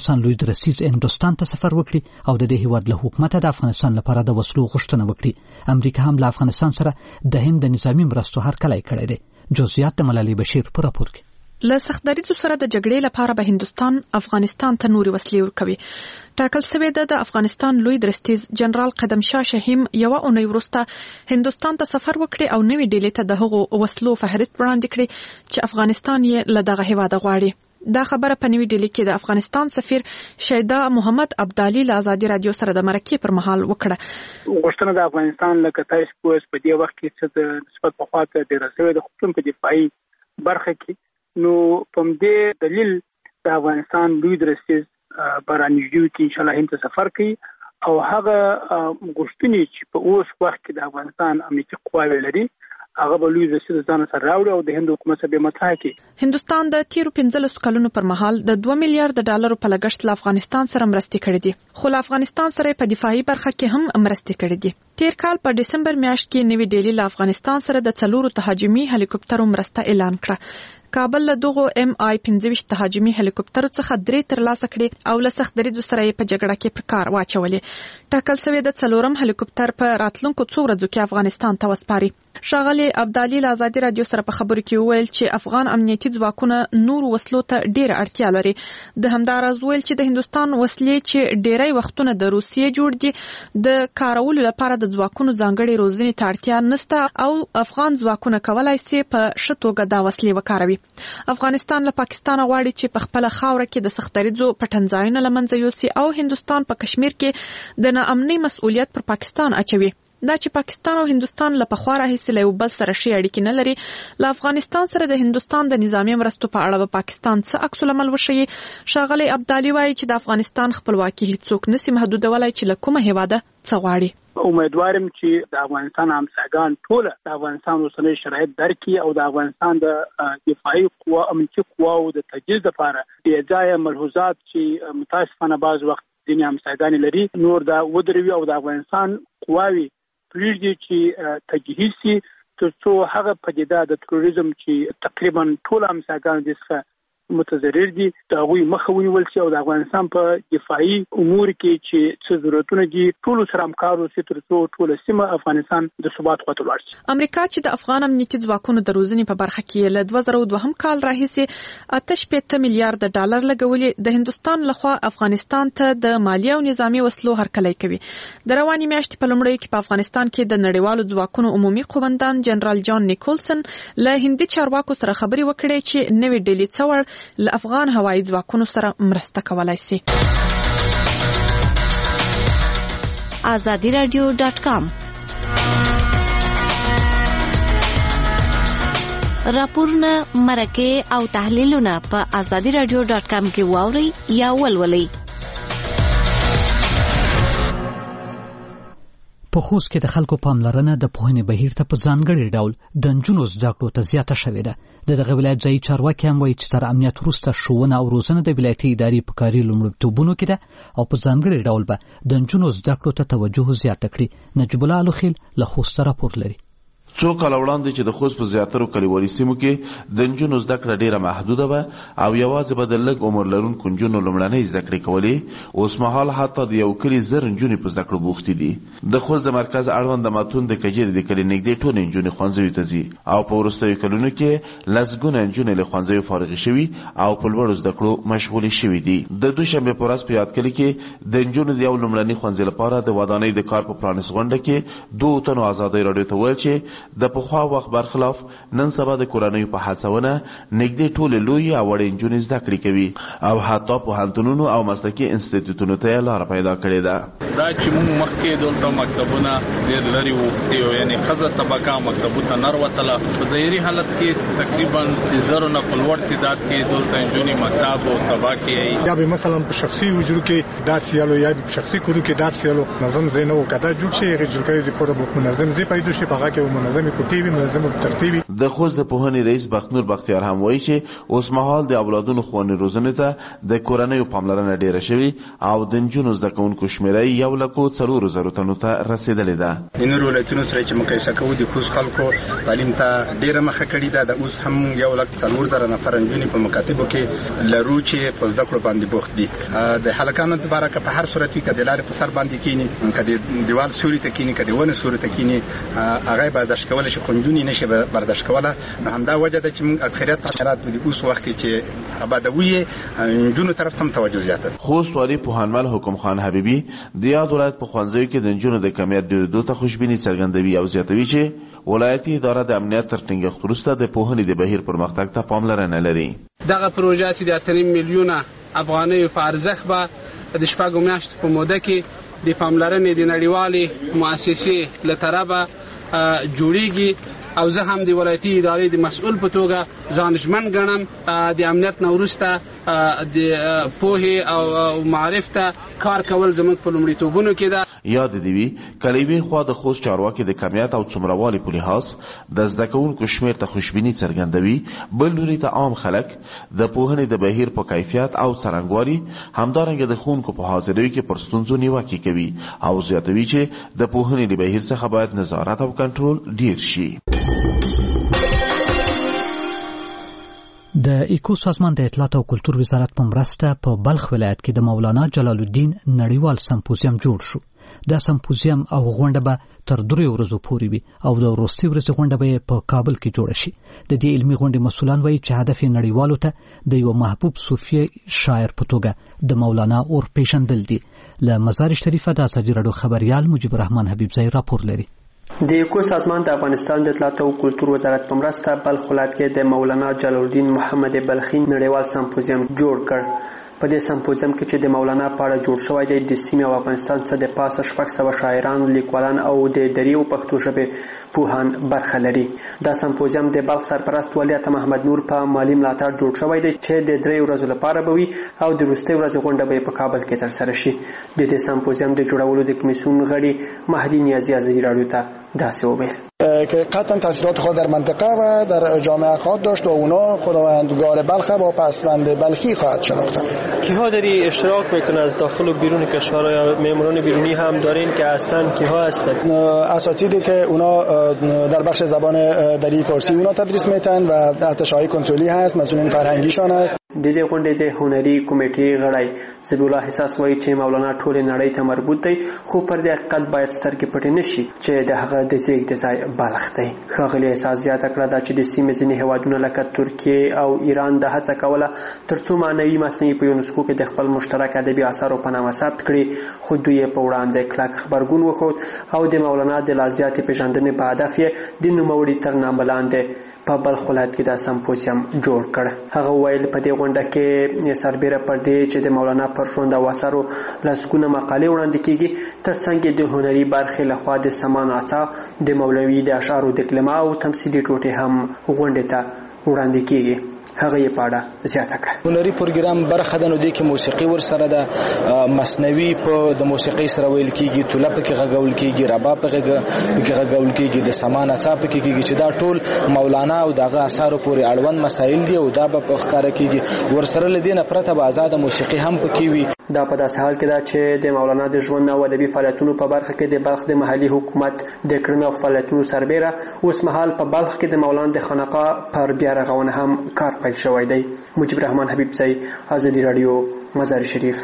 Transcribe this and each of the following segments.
افغانستان لوی درستیز هندوستان ته سفر وکړي او د دې هیواد له حکومت د افغانستان لپاره د وسلو غوښتنه وکړي. امریکا هم له افغانستان سره د هند د نظامی مرستو هرکلی کړی دی. جزئیات د ملالۍ بشیر په راپور کې. له سختدریځو سره د جګړې لپاره به هندوستان افغانستان ته نوري وسلې ورکوي. ټاکل شوی د افغانستان لوی درستیز جنرال قدم شاه شهیم یو اونۍ وروسته هندوستان ته سفر وکړي او نوې ډیلي ته د هغو وسلو فهرست وړاندې کړي چې افغانستان یې له دغه هیواده غواړي. دا خبره په نوې ډیلي کې د افغانستان سفیر شیدا محمد عبدالي له آزادي رادیو سره د مرکې پر مهال وکړه. غوښتنه د افغانستان لکه تاسو په دې وخت کې چې د نسبت په خاطر د رسوي د خپل په دفاعي برخه کې نو په دې دلیل د افغانستان لوی درستیز برانیجو کې ان شاء الله هند سفر کوي او هغه غوښتنې چې په اوس وخت کې د افغانستان امنیتي قواوې لري هغه به لوی درستیز ځان سره راوړي او د هند حکومت سره به مطرح کړي. هندوستان د تیرو 15 کلونو پر مهال د 2 میلیارډ ډالرو په لګښت له افغانستان سره مرستې کړې دي، خو له افغانستان سره په دفاعي برخه کې هم مرستې کړې دي. تیر کال په دسمبر میاشت کې نوې ډیلي له افغانستان سره د 4 تهاجمي هلیکوپټرو مرسته اعلان کړه. کابل له دغه MI-25 تهاجمي هلیکوپټرو څخه 3 ترلاسه کړي او له سختدریځو سره په جګړه کې پر کار واچولې. ټاکل شوی د 4م هلیکوپټر په راتلونکو څو ورځو کې افغانستان ته وسپاري. ښاغلي عبدالي له آزادي رادیو سره په خبرو کې وویل چې افغان امنیتي ځواکونه نور وسلو ته ډېر اړتیا لري. د همداراز ویل چې د هندوستان وسلې چې ډېری وختونه د روسیې جوړ دي د کارولو لپاره د ځواکونو ځانګړي روزنې ته اړتیا نشته او افغان ځواکونه کولای شي په ښه توګه دا وسلې وکاروي. افغانستان له پاکستان غواړي چې په خپل خاوره کې د سختدریځو پټنځایونه لمنځه یوسي او هندوستان په کشمیر کې د ناامنۍ مسؤلیت پر پاکستان اچوي. دا چې پاکستان او هندوستان له پخوا راهیسې له یو بل سره ښې اړیکې نه لري، له افغانستان سره د هندوستان د نظامي مرستو په اړه به پاکستان څه عکس العمل وښیي. ښاغلی عبدالي وایي چې د افغانستان خپلواکي هیڅوک نشي محدودولی چې له کومه هیواده څه غواړي. امیدوارم چې د افغانستان همسایگان ټول د افغانستان اوسنی شرایط درک کړي او د افغانستان د دفاعي قوا امنیتي قواو د تجهیز لپاره د ځای ملحوظات چې متاسفانه بعض وخت ځینې همسایگان لري نور دا ودروي او د افغانستان قواوي پریږدي چې تجهیز شي تر څو هغه پدیده د تروریزم چې تقریبا ټول همسایگان دغه متضرر دي د هغوی مخه ونیول شي او د افغانستان په دفاعي امور کې چې څه ضرورتونه دي ټول سره همکار وشي تر څو ټول سیمه افغانستان د ثبات خواته لاړ شي. امریکا چې د افغان امنیتي ځواکونو د روزنې په برخه کې له 2002 کال راهیسې 8.5 میلیارډ ډالر لګولې د هندوستان لخوا افغانستان ته د مالی او نظامی وسلو هرکلی کوي. د رواني میاشتې په لومړیو کې په افغانستان کې د نړیوالو ځواکونو عمومي قومندان جنرال جان نیکولسن له هندي چارواکو سره خبرې وکړې چې نوې ډیلي څوړ له افغان هوایي ځواکونو سره مرسته کولای شي. azadiradio.com راپورونه، مرکې او تحلیلونه په azadiradio.com کې واورئ یا ولولئ. په خوست کې د خلکو پاملرنه د پوهنې بهیر ته په ځانګړي ډول د نجونو زده کړو ته زیاته شوې ده. دغه ولایت ځایي چارواکي هم وایي چې تر امنیت وروسته ښوونه او روزنه د ولایتي ادارې په کاري لومړیتوبونو کې ده او په ځانګړي ډول به د نجونو زده کړو ته توجه زیاته کړي. نجیب الله الوخیل له خوست راپور لري. څو کال وړاندې چې د خوست په زیاترو کلیوالي سیمو کې د نجونو زده کړه ډیره محدوده وه او یوازې به د لږ عمر لرونکو نجونو لومړنۍ زده کړې کولې، اوس مهال حتی د یو کلي 1000 نجونې په زده کړو بوختې دي. د خوست د مرکز اړوند د ماتون د کجیرې د کلي نږدې ټولې نجونې ښوونځیو ته ځي او په وروستیو کلونو کې لسګونه نجونې له ښوونځیو فارغې شوي او په لوړو زده کړو مشغولې شوي دي. د دوشنبې په ورځ په یاد کلي کې د نجونو د یو لومړني ښوونځي لپاره د ودانۍ د کار په پرانیست غونډه کې 2 تنو ازادۍ راډیو ته ویل چې د پخوا وخت برخلاف نن سبا د کورنیو په هڅونه نږدې ټولې لوی او وړې نجونې زده کړې کوي او حتی پوهنتونونو او مسلکي انسټیټیوټونو ته لاره پیدا کړې ده. دا چې موږ مخکې دلته مکتبونه ډېر لرې وو، یعنې ښځه طبقه مکتبو ته نه وتله. په ظاهري حالت کې تقریبا 1000 نه په لوړ تعداد کې دلته نجونې مکتب او سبا کوي. یا به مثلا په شخصي وجود کې داسې یالو یا په شخصي کورو کې داسې یالو نظم زینو کدا جوړ شي غوښتل کوي په منظم ځای پیدا شي په هغه کې منظم منظم کوټې وي، منظم ترتیب. د خوست د پوهنې رئیس بختنور بختیار هم وایي چې اوس مهال د اولادونو ښوونې روزنې ته د کورنیو پاملرنه ډیره شوې او د نجونو زده کوونکو شمېره 1,04,000 تنو ته رسیدلې ده. د نورو ولایتونو سره چې مقایسه کوو د خوست خلکو تعلیم ته ډیره مخه کړې ده. د اوس هم 1,04,000 نفر نجونې په مکاتبو کې لرو چې په زده کړو باندې بوخت دي. د هلکانو لپاره که په هر صورت کې د لارې په سر باندې کینی، که د دیوال سوري ته کینی، که د ونه سوري ته کینی، هغه برداشت کول شي، خونجونی نشي برداشت کوله. نو همدا وجه ده چې موږ اکثریت حالات د اوس وخت کې چې آبادوي نجونو طرف ته توجه زیاته. خوست والی پوهنمل حکم خان حبیبی د یاد ولایت په ښوونځیو کې د نجونو د کمیت ډېرېدو ته خوشبیني څرګندوي او زیاتوي چې ولایتي اداره د امنیت تر ټینګښت وروسته د پوهنې د بهیر پرمختګ ته پاملرنه لري. دغه پروژه چې د 3 میلیونه افغانیو په ارزښت به د شپږو میاشتو په موده کې د پاملرنې د نړیوالې مؤسسې له طرفه جوړیږي او زه هم د ولایتي ادارې د مسؤل په توګه ځان ژمن ګڼم د امنیت نه وروسته د پوهې او معرف ته کار کول زموږ په لومړیتوبونو کې ده. یاد دی وی کلیوي خوا د خوست چارواکي د کمیت او څومروالي په لحاظ د زده کوونکو شمېر ته خوشبیني څرګندوي، بل لوري ته عام خلک د پوهنې د بهیر په کیفیت او څرنګوالي همدارنګه د ښوونکو په حاضرۍ کې پر ستونزو نیوکې کوي او زیاتوي چې د پوهنې د بهیر څخه باید نظارت او کنټرول ډیر شي. د ایکو سازمان د اطلاعات او کلتور وزارت په مرسته په بلخ ولایت کې د مولانا جلال الدین نړیوال سمپوزیم جوړ شو. دا سمپوزیم او غونډه به تر 3 ورځو پورې وي او د وروستي ورځې غونډه به په کابل کې جوړه شي. د دې علمي غونډې مسؤلان وایي چې هدف یې نړیوالو ته د یو محبوب صوفي شاعر په توګه د مولانا اور پیژندل دي. له مزار شریفه د ازادي راډیو خبريال مجيب الرحمن حبیبزی راپور لري. د ایکو سازمان د افغانستان د اطلاعات او کلتور وزارت په مرسته بلخ ولایت کې د مولانا جلال الدین محمد بلخی نړیوال سمپوزیم جوړ کړ. په دې سمپوزیم کې چې د مولانا په اړه جوړ شوی دی د سیمې او افغانستان څخه د پاسه 600 شاعران، لیکوالان او د دري او پښتو ژبې پوهان برخه لري. دا سمپوزیم د بلخ سرپرست ولی عطا محمد نور په مالی ملاتړ جوړ شوی دی چې د 3 ورځو لپاره به وي او د وروستۍ ورځې غونډه به په کابل کې ترسره شي. د دې سمپوزیم د جوړولو د کمیسیون غړي مهدی نیازی ازادي راډیو ته داسې وویل که قطعا تاثیرات خود در منطقه و در جامعه خواهد داشت و اونا خداوندگار بلخ با پسوند بلخی خواهد شناختن. کیها داری اشتراک میکنه از داخل و بیرون کشور یا معماران بیرونی هم دارین که اصلا کیها هستن؟ اساتیدی که اونا در بخش زبان دری فارسی اونا تدریس میتن و اتشای کنسولی هست، مسئولین فرهنگیشان هست. د دې غونډې د هنري کمیټې غړی زبیح الله حساس وایي چې مولانا ټول نړۍ ته مربوط دی، خو پر دې حقیقت باید سترګې پټې نشي چې د هغه د زیږد ځای بلخ دی. ښاغلي حساس زیاته کړه دا چې د سیمې ځینې هیوادونه لکه ترکیې او ایران د هڅه کوله ترڅو معنوي مصنوعي په یونسکو کې د خپل مشترک ادبي اثارو په نامه ثبت کړي، خو دوی په وړاندې کلک خبرګون وښود او د مولانا د لا زیاتې پیژندنې په هدف یې د نوموړي تر نامه لاندې په بلخ ولایت کې دا سمپوزیم جوړ کړ. هغه ویل په دې غونډه کې سربېره پر دې چې د مولانا پر ژوند او اثارو لسګونه مقالې وړاندې کیږي، ترڅنګ د هنري برخې لخوا د سمان اعصا د مولوي د اشعارو د کلمه او تمثیلي ټوټې هم غونډې ته وړاندې کیږي. هغه یې پاړه زیاته کړه. هنري پروګرام برخه د نو د کې موسیقي ور سره د مصنوي په د موسیقي سره ویل کیږي، توله په کې غږول کیږي، رباب په کې غږول کیږي، د سمان اعصا په کې کیږي چې دا ټول مولانا او دغه اثارو پورې اړوند مسایل دي او دا په ښکارا کیږي. ور سره لدینه پرته به آزاد موسیقي هم پکې وي. دا په داسې حال کې ده چې د مولانا د ژوند او ادبي فعالیتونو په برخه کې د بلخ د محلي حکومت د کړنو او فعالیتونو سربېره اوس مهال په بلخ کې د مولانا د خانقاه پر بیا رغونه هم کار پیل شوی دی. مجيب الرحمن حبیبزی، ازادي رادیو، مزار شریف.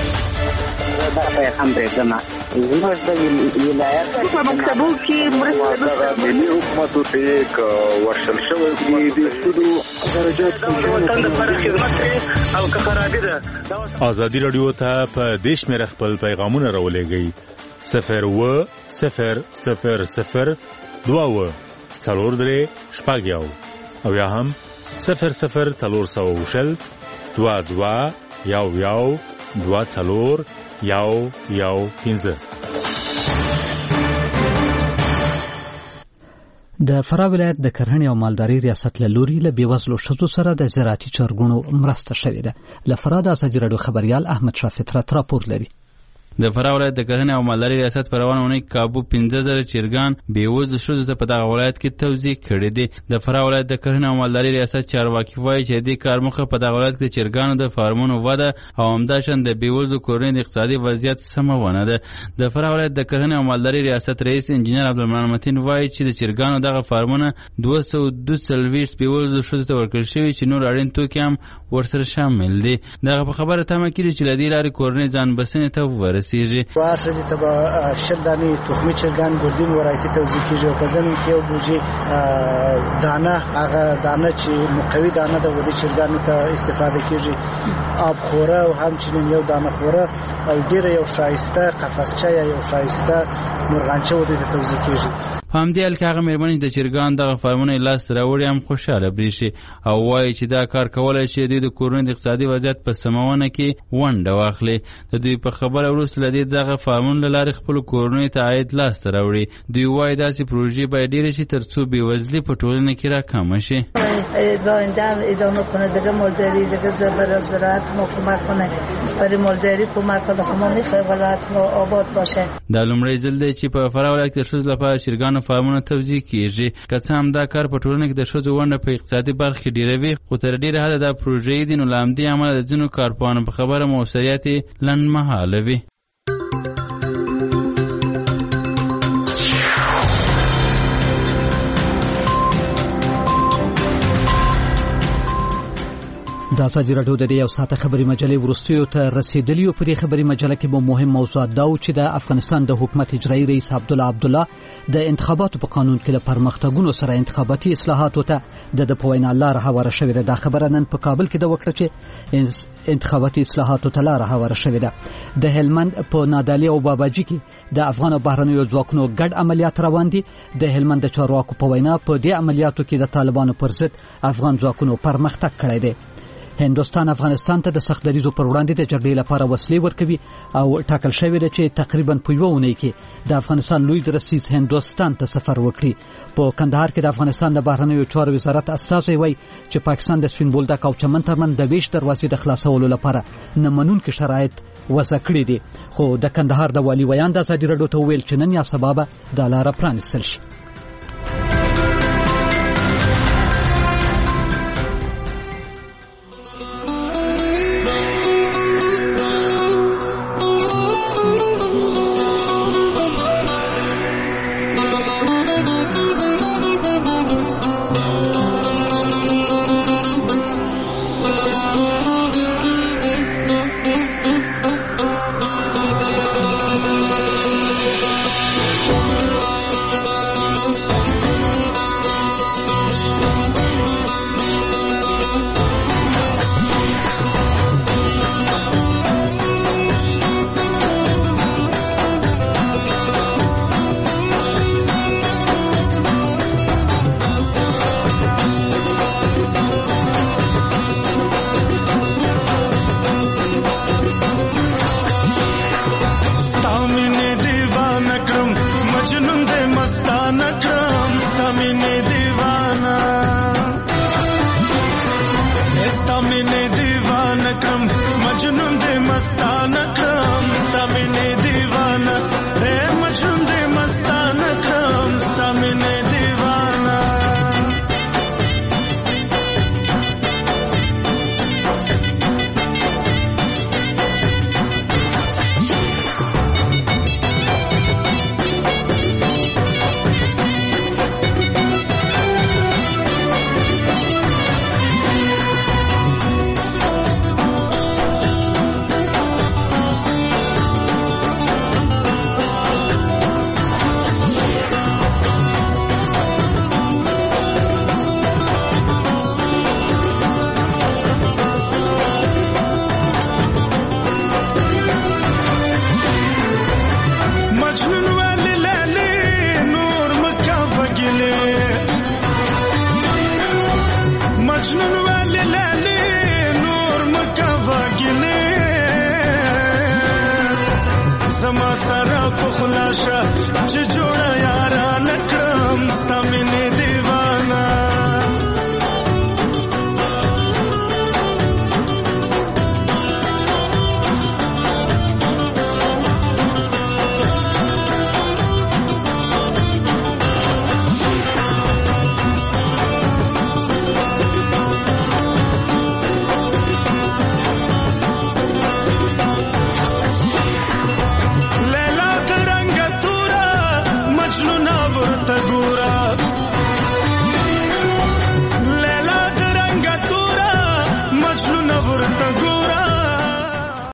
هم دېدنه زموږ د ولایت په مکتبو کې مرسته ملي حکومتو ته یک ورشل شوی دی د سودو درجات وطن لپاره خدمت او خرابې ده. ازادي رادیو ته په دیش مې خپل پیغامونه راولېږئ 01000 22 شپږ او یا هم 00400 22 15. د فراه ولایت د کرهڼې او مالدارۍ ریاست له لوري له بېوزلو ښځو سره د زراعتي چارګونو مرسته شوې ده. له فراه د ازادي راډیو خبریال احمد شاه فطرت راپور لري. د فراه ولایت د کرهنې او مالدارۍ ریاست په روانه اونۍ کابو 15000 چرګان بېوزله ښځو ته په دغه ولایت کې توزیع کړي دي. د فراه ولایت د کرهنې او مالدارۍ ریاست چارواکي وایي چې دې کار موخه په دغه ولایت کې د چرګانو د فارمونو وده او همداشان د بېوزلو کورنیو د اقتصادي وضعیت سمونه ده. د فراه ولایت د کرهنې او مالدارۍ ریاست رئیس انجینر عبدالمنان متین وایي چې د چرګانو دغه فارمونه 242 بېوزلو ښځو ته ورکړل شوي چې نور اړین توکي هم ورسره شامل دي. دغه په خبره تمه کړي چې له دې لارې کورنۍ ځان بسنې ته ورسېږي. هر ښځې ته به 10 دانې تخمي چرګان ګردین ورایتي توزیع کېږي او په زمین کې یو بوجي دانه هغه دانه چې مقوي دانه د ودې چرګانو ته استفاده کېږي، آب خوره او همچنین یو دانه خوره او ډېره یو ښایسته قفسچه یا یو ښایسته مرغانچه ودې ته توزیع کېږي. په همدې حال کې هغه مېرمنې د چرګان دغه فارمونه لاس راوړي هم خوشحاله برېښي او وایي چې دا کار کولی شي دوی د کورنۍ د اقتصادي وضعیت په سمونه کې ونډه واخلي. د دوی په خبره وروسته له دې دغه فارمونو له لارې خپلو کورنیو ته عاید لاسته راوړي. دوی وایي داسې پروژې باید ډېرې شي تر څو بېوزلي په ټولنه کې راکمه شي. آینده هم ادامه کنه دیگه مالداری دیگه برای زراعت ما کمک کنه، برای مالداری کمک کنه. خب ما میخوایم ولایت ما آباد باشه. دا لومړی ځل دی چې په فراه ولایت کې د ښځو لپاره چرګانو فارمونه توزیع کېږي. که څه هم دا کار په ټولنه کې د ښځو ونډه په اقتصادي برخه کې ډېروي، خو تر ډېره حده دا پروژې دي، نو له همدې امله د ځینو کارپوهانو په خبره موثریت یې لنډمهاله وي. د ازادي راډیو د یو ساعته خبري مجلې وروستیو ته رسیدلی. په دې خبري مجله کې به مهم موضوعات دا و چې د افغانستان د حکومت اجرایي رئیس عبدالله د انتخاباتو په قانون کې له پرمختګونو سره انتخاباتي اصلاحاتو ته د پوینا لار هواره شوې ده. دا خبره نن په کابل کې د وکړه چې انتخاباتي اصلاحاتو ته لار هواره شوې ده. د هلمند په نادعلي او باباجي کې د افغان او بهرنیو ځواکونو ګډ عملیات روان دي. د هلمند د چارواکو په وینا په دې عملیاتو کې د طالبانو پر ضد افغان ځواکونو پرمختګ کړی دی. هندوستان افغانستان ته د سخت دریزو پر وړاندې د جګړې لپاره وسلې ورکوي او ټاکل شوی دی چې تقریبا په یوه اونۍ کې د افغانستان لوی درسیز هندوستان ته سفر وکړي. په کندهار کې د افغانستان د بهرنیو چارو وزارت استازی وایي چې پاکستان د سپین بولدک او چمن ترمنځ د ویش دروازې د خلاصولو لپاره نه منونکي شرایط وضع کړي دي. خو د کندهار د والي ویان د ازادي راډیو ته وویل چې نن یا سبا به دا لاره پرانیستل شي.